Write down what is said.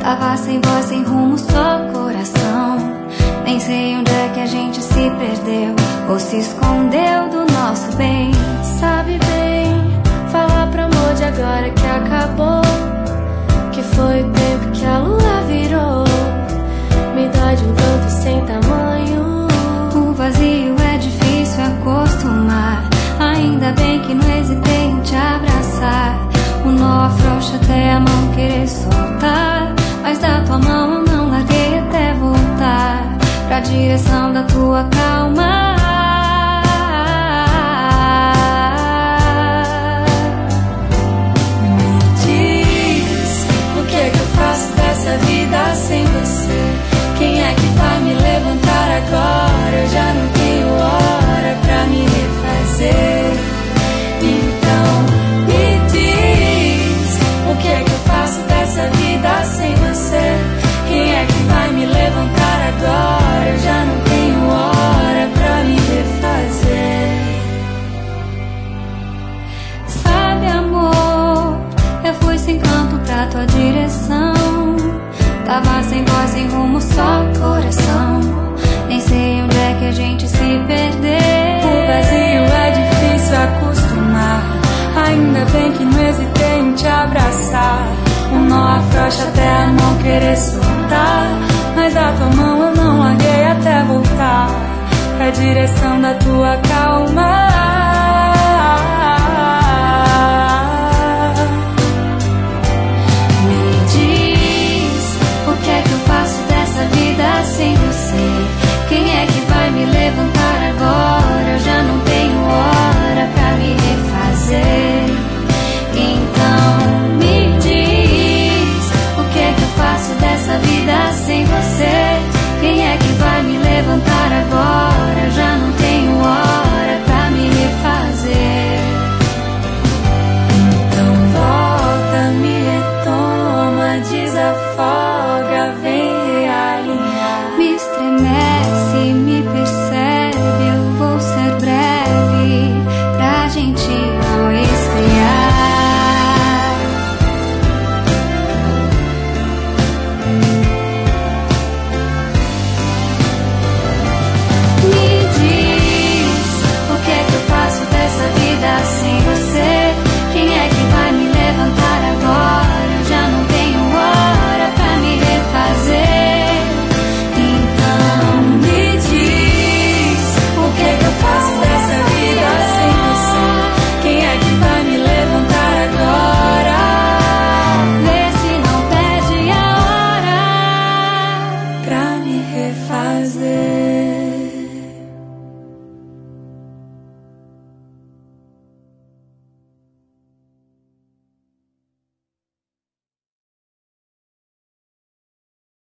Tava sem voz, sem rumo, só coração. Nem sei onde é que a gente se perdeu ou se escondeu do nosso bem. Sabe bem, falar pro amor de agora que acabou, que foi o tempo que a lua virou. Me dói de um tanto sem tamanho. O vazio é difícil acostumar. Ainda bem que não hesitei em te abraçar. O nó afrouxa até a mão querer soltar, mas da tua mão eu não larguei até voltar pra direção da tua calma. Me diz, o que é que eu faço dessa vida sem você? Quem é que vai me levantar agora? Eu já não tenho hora pra me refazer. Então me diz, o que é que eu faço dessa vida sem você? Quem é que vai me levantar agora? Eu já não tenho hora pra me refazer. Sabe, amor, eu fui sem canto pra tua direção. Tava sem voz, sem rumo, só coração. Nem sei onde é que a gente se perdeu. O vazio é difícil acostumar. Ainda bem que não hesitei em te abraçar. O nó afrouxa até a mão querer soltar, mas da tua mão eu não larguei até voltar pra direção da tua calma.